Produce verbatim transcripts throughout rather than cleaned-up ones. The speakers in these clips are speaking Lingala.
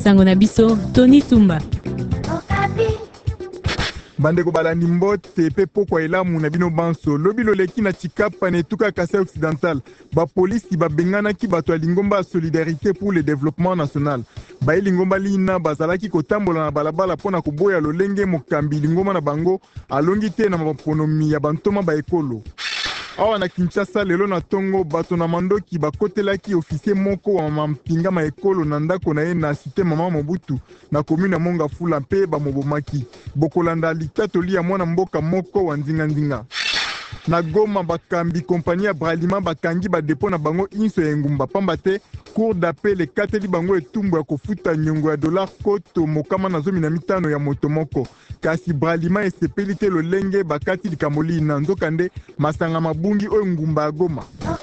Sango na biso, Tony Tumba. Bandeko balandi mbote pe pokwa elamu na bino banso lobi loleki na Chikapa na etuka Kasai Occidental ba polisi ba bengana ki bato ya lingomba solidarité pour le développement national ba lingomba lina bazalaki kotambola na balabala pona koboya lolenge mokambi lingomba na bango alongi te na maponomi ya bantoma ba ekolo. Awa na Kinshasa lelo na tongo bato na mandoki bakotelaki ofisier moko wa mampinga ma ekolo na ndako na ye na cité Mama Mobutu na commune ya Mongafula mpe bamobomaki bokolanda litatoli ya mwana mboka moko wa ndinga ndinga. Na Goma bakambi kompani ya Bralima bakangi ba depo na bango inso ya engumba pamba te cour d'appel ekateli bango etumbu ya kofuta nyongo ya dollar koto mokama na zomi na mitano ya moto moko kasi Bralima esepeli te lolenge bakati likambo lina nzokande masanga mabungi oyo ngumba ya Goma.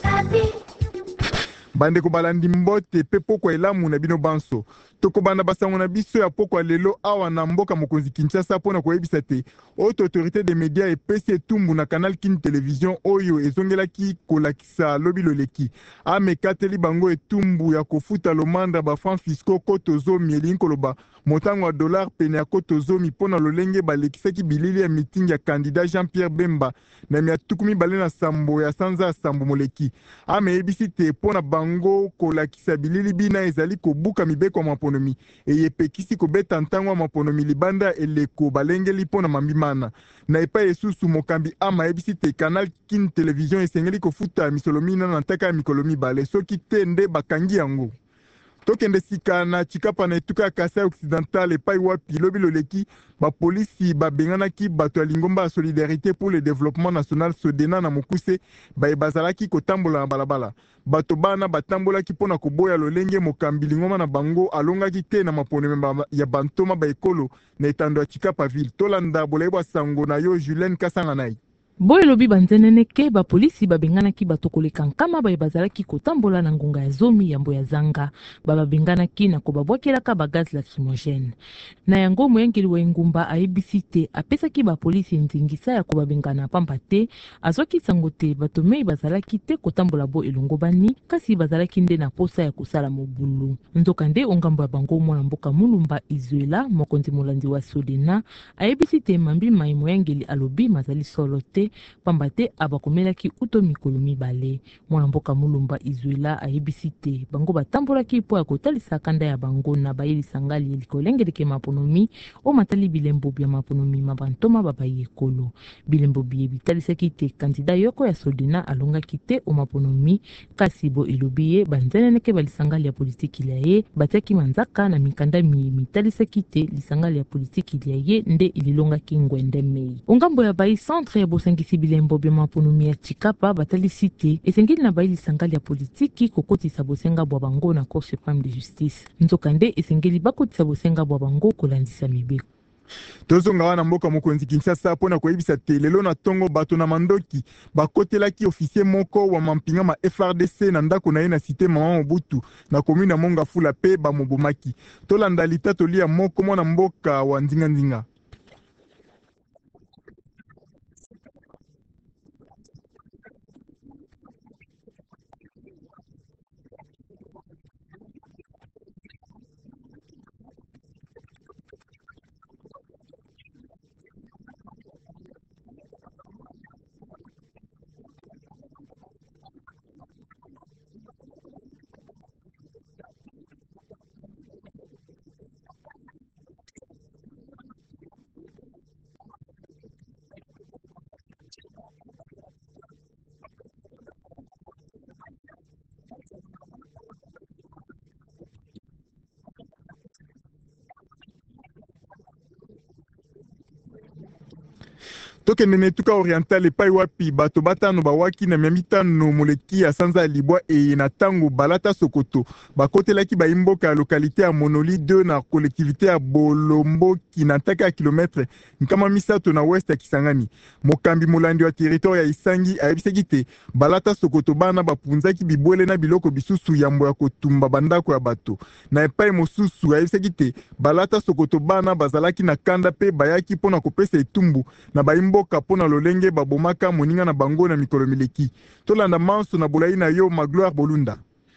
Bandeko balandi mbote pe pokwa elamu na bino banso tokobanda basango na biso ya pokwa lelo awa na mboka mokonzi Kinshasa pona koyebisa te haute autorité des médias epesi etumbu na Canal Kin Télévision oyo ezongelaki kolakisa lobi loleki amekateli bango etumbu ya kofuta lomandra ba francs fiscaux koto zomi elingi koloba motango ya dollar pene ya koto zomi pona lolenge balekisaki bilili ya meeting ya candidat Jean-Pierre Bemba na mia tuku mibale na sambo ya sanza ya sambo moleki ameyebisi te pona bango kolakisa bilili bina ezali kobuka mibeko ya maponomi eyepekisi kobeta ntango ya maponomi libanda eleko balengeli pona mambimana na epai esusu mokambi ama yebisi te Canal Kin Télévision esengeli kofuta misolo mina na ntaka ya mikolo mibale soki te nde bakangi yango. Tokende sika na Chikapa na etuka ya Kasai Occidental epai wapi lobi loleki ba polisi ba benganaki bato ya lingomba solidarité pour le développement national Sodena na mokuse ba bazalaki kotambola na balabala bato bana batambolaki pona koboya lolenge mokambi lingomba na bango alongaki te na maponeme ya bantoma ba ekolo na etando ya Chikapa ville tolanda bolayebwa sango na yo Julien Kasanga nai. Boye lobi banzenene ke ba polisi ba bengana ki bato koleka nkama ba bazalaki kotambola na ngonga ya zomi ya mbo ya zanga ba bengana ki na ko babwakelaka ba gaz lacrymogène na yango moyengeli wa ngumba ayebisi te apesaki ba polisi nzingisa ya ko babengana pamba te azoki sango te bato mei bazalaki te kotambola bo elongo bani kasi bazalaki nde na posa ya kosala mobulu nzokande ongambo ya bango mwana mboka mulumba Izuela mokonzi molandi wa Sodena ayebisi te mambi mai moyengeli alobi mazali solo te pamba te abakomelaki uto mikolo mibale mwana mboka mulumba Izuela ayebisi te bango batambolaki po ya kotalisa kanda ya bango na bayelisa ngali likolengeleke maponomi o matali bilembo bya maponomi mabantoma babayi ekolo bilembo biye bitalisaki te kandida yoko ya Sodena alongaki te o maponomi kasi bo elobi ye banzeneneke balisangali ya politiki lia ye batiaki manzaka na mikanda mi mitalisaki te lisangali ya politiki lia ye nde ililongaki ngwende mei ongambo ya bayi centre ya bosangisi bilembo bya maponomi ya Chikapa batalisi te esengeli na bayi lisangali ya politiki kokotisa bosenga bwa bango na Cour suprême de justice nzokande esengeli bakotisa bosenga bwa bango kolandisa mibeko. Tozonga wana mboka mokonzi Kinshasa pona koyebisa te lelo na tongo bato na mandoki bakotelaki ofisier moko wa mampinga ma F R D C na ndako na ye na cité Mama Mobutu na commune ya Mongafula pe bamobomaki tolanda litatoli ya moko mwana mboka wa ndinga ndinga. Tokende na etuka oriental epai wapi bato batano bawaki na mia mitano moleki ya sanza ya libwa e na tango balata Sokoto bakotelaki baimboka ya lokalite ya Monoli deux na collectivité ya Bolomboki na ntaka ya kilometre nkama misato na west ya Kisangani mokambi molandi wa territoire ya Isangi ayebisaki te balata Sokoto bana bapunzaki bibwele na biloko bisusu yambo ya kotumba bandako ya bato na epai mosusu ayebisaki te balata Sokoto bana bazalaki na kanda pe bayaki pona kopesa etumbu na baimboka mboka pona lolenge babomaka moninga na bango na mikolo mileki tolanda manso na bolai na yo Magloire Bolunda.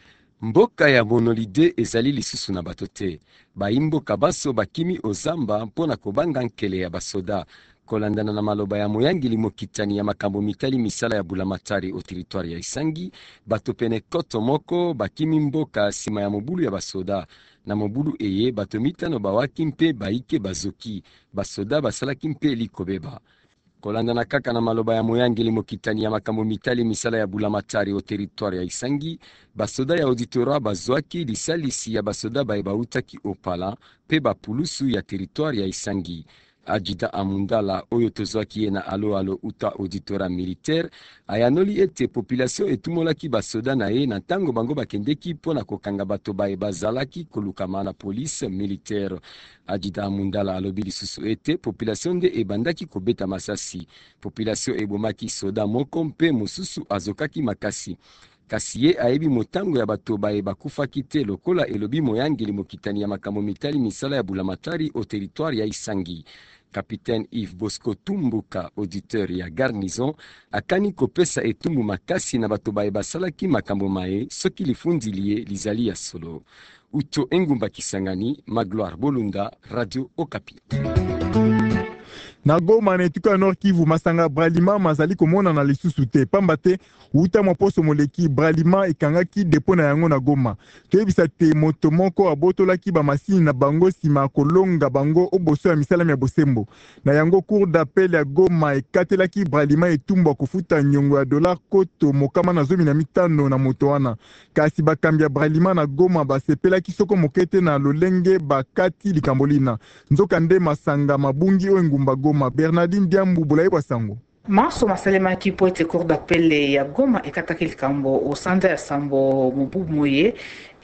Mboka ya Monolide ezali lisusu na bato te. Baimboka baso bakimi ozamba mpona kobanga nkele ya basoda. Kolandana na maloba ya moyangeli mokitani ya makambo mitali misala ya Bulamatari o territoire ya Isangi, bato pene koto moko bakimi mboka sima ya mobulu ya basoda. Na mobulu eye bato mitano bawaki mpe baike bazoki. Basoda basalaki mpe likobeba. Kolandana kaka na maloba ya moyangeli mokitani ya makambo mitali misala ya Bulamatari o territoire ya Isangi, basoda ya auditora bazwaki lisalisi ya basoda bae bautaki opala pe bapulusu ya territoire ya Isangi. Ajida Amundala oyo tozwaki ye na alo alo uta auditora militaire ayanoli ete population etumolaki basoda na ye na ntango bango bakendeki mpona kokanga bato bae bazalaki kolukama na police militaire. Ajida Amundala alobi lisusu ete population nde ebandaki kobeta masasi. Population ebomaki soda moko mpe mosusu azokaki makasi. Kasi ye ayebi motango ya bato bae bakufaki te lokola elobi moyangeli mokitani ya makambo mitali misala ya Bulamatari o territoire ya Isangi. Capitaine Yves Bosco Tumbuka, auditeur ya garnison, akani kopesa etumbu makasi na bato bae basalaki makambo mae soki lifundi liye lizali ya solo. Uto Engumba Kisangani, Magloire Bolunda, Radio Okapi. Na Goma na etuka Nord Kivu masanga Bralima mazali komona na lisusu te pamba te uta moposo moleki Bralima ekangaki depo na yango na Goma. Toyebisa te moto moko abotolaki ba masini na bango sima kolonga bango oboso ya misala ya bosembo. Na yango cour d'appel ya Goma ekatelaki Bralima etumba kufuta nyongo ya dollar koto mokama na zomi na mitano na moto wana. Kasi bakambi ya Bralima na Goma basepelaki soko mokete na lolenge bakati likambolina. Nzoka nde masanga mabungi o Ngumba Goma. Bernardine Diambu Bulaye Basango. Maso masalemaki po ete cour d'appel ya Goma ekataki likambo o sanda ya sambo mobubu moye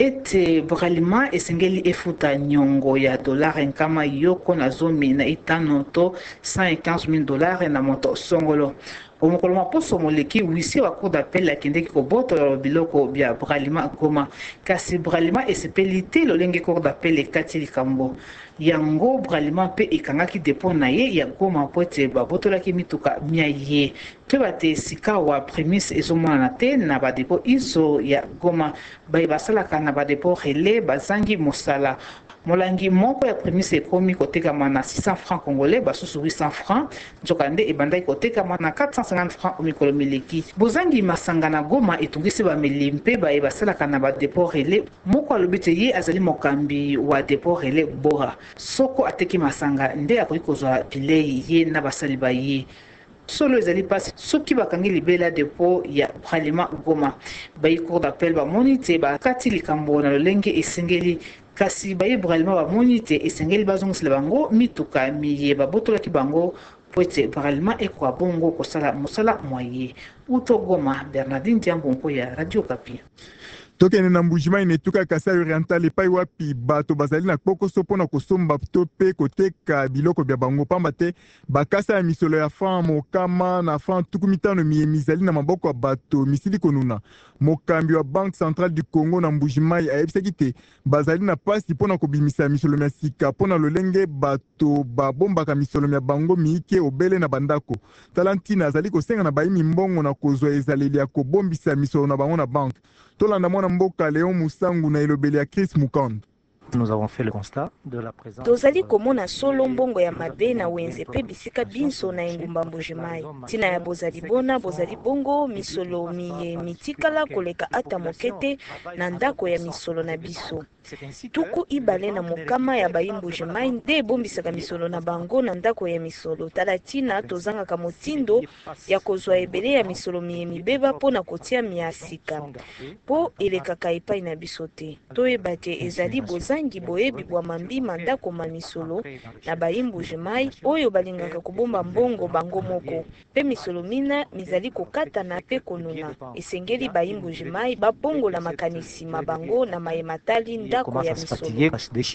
ete Bralima esengeli efuta nyongo ya dollar nkama yoko na zomi na itano to cent quinze mille dollars na moto songolo. Omokolo maposo moleki wisi wa cour d'appel akendeki kobotola biloko bya Bralima Goma. Kasi Bralima esepeli te lolenge cour d'appel ekati likambo yango Bralima pe ekangaki depo na ye ya Goma po ete babotolaki mituka mia ye pe bate sika wa premise ezomonana te na badepo iso ya Goma baye basalaka na badepo relais bazangi mosala. Molangi moko ya premise ekomi kotekama na six cents francs congolais basusu huit cents francs njokande ebandaki kotekama na quatre cent cinquante francs omikolo mileki. Bozangi masanga na Goma etungisi bameli mpe baye basalaka na badepo relais moko alobi te ye azali mokambi wa depo relais Bora. Soko ateki masanga nde akoki kozwa bilei ye na basali baye. Solo ezali pasi soki bakangi libela depo ya Bralima Goma. Bayi cour d'appel bamoni te bakati likambo na lolenge esengeli kasi baye Bralima bamoni te esengeli bazongisela bango mituka miye babotolaki bango po ete Bralima ekwa bongo kosala mosala moye. Uto Goma, Bernardine Diambu mpo ya Radio Okapi. Tokene na mbujima inetuka Kasai Oriental epai wapi bato bazali na kpokoso mpona kosomba to pe koteka biloko bya bango pamba te bakasa ya misolo ya franc mokama na franc tuku mitano miye mizali na maboko ya bato misili konuna. Mokambi wa Banque Centrale du Congo na mbujimai ayebisaki te bazali na pasi mpona kobimisa misolo mya sika mpona lolenge bato babombaka misolo mya bango miike obele na bandako. Tala ntina azali kosenga na bayimi mbongo na kozwa ezaleli ya kobombisa misolo na bango na banque. Tolanda mwana mboka Léon Musangu na elobeli ya Chris Mukand. Nous avons fait le constat de la présence. Tozali komona solo mbongo ya mabe na wenze pe bisika binso na engumba mbujimai. Tina ya bozali bona bozali bongo misolo miye mitikala koleka ata mokete na ndako ya misolo na biso. Tuku ibale na mokama ya bayimbujimai nde ebombisaka misolo na bango na ndako ya misolo. Tala tina tozangaka motindo ya kozwa ebele ya misolo miye mibeba po na kotia miasika. Po elekaka epai na biso te. Toyeba te ezali bozangi boyebi bwa mambi mandako ma misolo na bayimbujimai oyo balingaka kobomba mbongo bango moko. Pe misolo mina mizali kokata na pe konuna. Esengeli bayimbujimai bapongola makanisi mabango na mayematali ndako ya misolo.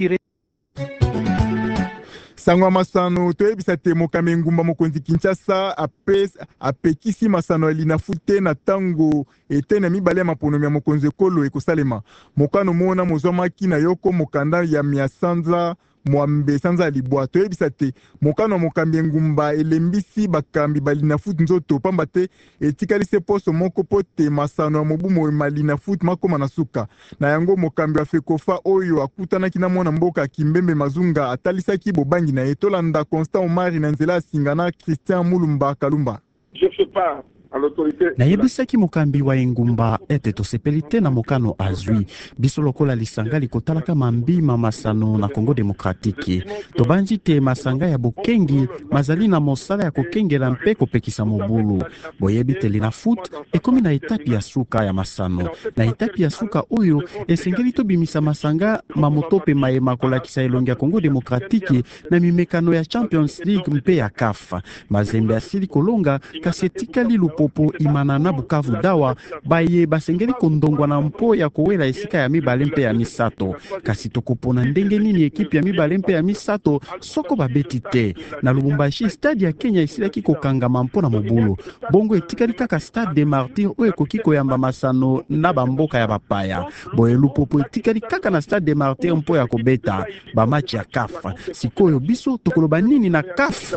Sangwa masano toyebisa te mokame ngumba mokonzi Kinshasa apes apekisi masano elinafute na tango ete na mibale ya mapono ya mokonzi ekolo ekosalema. Mokano mona mozwamaki na yoko mokanda ya miasanza Mwambe sanza libwa toyebisa te mokano mokambi ngumba elembisi bakambi balina foot nzoto pamba te etikali se poso moko pote masano ya mobumo malina foot makoma na suka na yango mokambi wa fekofa oyo akutanaki na mwana mboka Kimbembe Mazunga atalisaki bobangi na etolanda Constant Omari na nzela singana Christian Mulumba Kalumba. Je fais pas nayebisaki mokambi wa engumba ete tosepeli te na mokano azwi biso lokola lisanga likotalaka mambima masano na Congo Demokratiki tobanji te masanga ya bokengi mazali na mosala ya kokengela mpe kopekisa mobulu boyebi te lina foot ekomi na etapi ya suka ya masano na etapi ya suka oyo esengeli tobimisa masanga mamoto pe mayema kolakisa elongi ya Congo Demokratiki na mimekano ya Champions League mpe ya C A F mazembe asili kolonga kasi etikali lupo popo imana na Bukavu dawa baye basengeli kondongwa na mpo ya kowela esika ya mibale mpe ya misato kasi tokopona ndenge nini ekipe ya mibale mpe ya misato soko babeti te na Lubumbashi stade ya Kenya esilaki kokangama mpo na mobulu bongo etikali kaka stade de Martyrs oyo ekoki koyamba masano na bamboka ya bapaya boye lupopo etikali kaka na stade de Martyrs mpo ya kobeta bamachi ya C A F sikoyo biso tokoloba nini na C A F.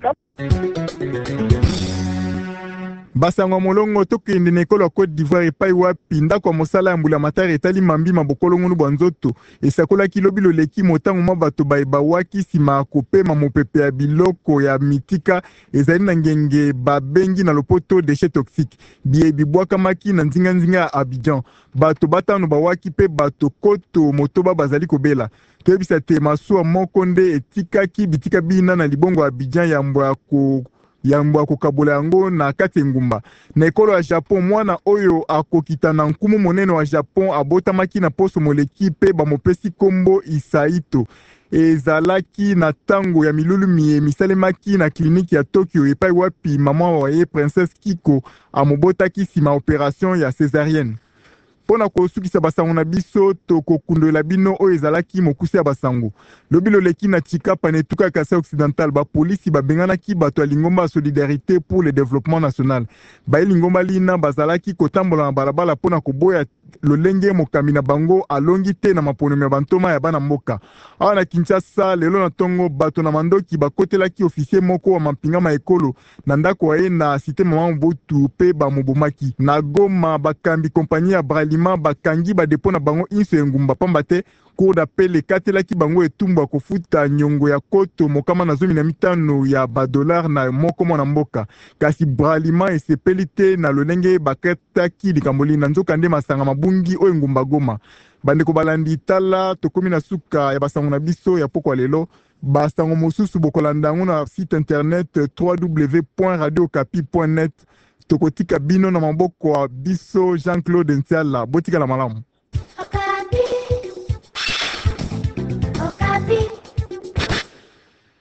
Basango molongo tokende na ekolo ya Côte d'Ivoire epai wapi ndako ya mosala ya mbula matari etali mambi mabokolo ngunu bwa nzoto esakolaki lobi loleki motango mwa bato bayebawaki nsima ya kopema mopepe ya biloko ya mitika ezali na ngenge babengi na lopoto déchet toxique bie bibwakamaki na nzinga-nzinga ya Abidjan bato batano bawaki mpe bato koto motoba bazali kobela toyebisa te masuwa moko nde etikaki bitika bina na libongo ya Abidjan yambo ya ko yambo akokabola yango na kati ngumba na ekolo ya Japon mwana oyo akokita na nkumu monene wa Japon abotamaki na poso moleki pe bamopesi kombo Isaito ezalaki na tango ya milulu mie misalemaki na kliniki ya Tokyo epai wapi mama waye Princesse Kiko amobotaki sima operation ya césarienne pona kosukisa basango na biso tokokundola bino oyo ezalaki mokusi ya basango lobi loleki na Tshikapa na etuka ya Kasai Occidental bapolisi babenganaki bato ya lingomba ya solidarité pour le développement national baye lingomba lina bazalaki kotambola na balabala pona koboya lolenge mokambi na bango alongi te na maponome ya bantoma ya bana mboka awa na Kinshasa lelo na tongo bato na mandoki bakotelaki ofisier moko wa mampinga ma ekolo na ndako waye na cité mama Mobutu pe bamobomaki na Goma bakambi kompagnie ya Bralima bakangi badepo na bango inso engumba pamba te cour d'appel ekatelaki bango etumbu ya kofuta nyongo ya koto mokama na zomi na mitano ya badolar na moko mwana mboka kasi Bralima esepeli te na lolenge bakataki likambo lina nzoka nde masanga mabungi oyo ngumba Goma bandeko balandi tala tokomi na suka ya basango na biso ya pokwa lelo basango mosusu bokolanda yango na site internet w w w point radio okapi point net tokotika bino na maboko ya biso Jean-Claude Ntiala botika la malamu. Okapi. Okapi.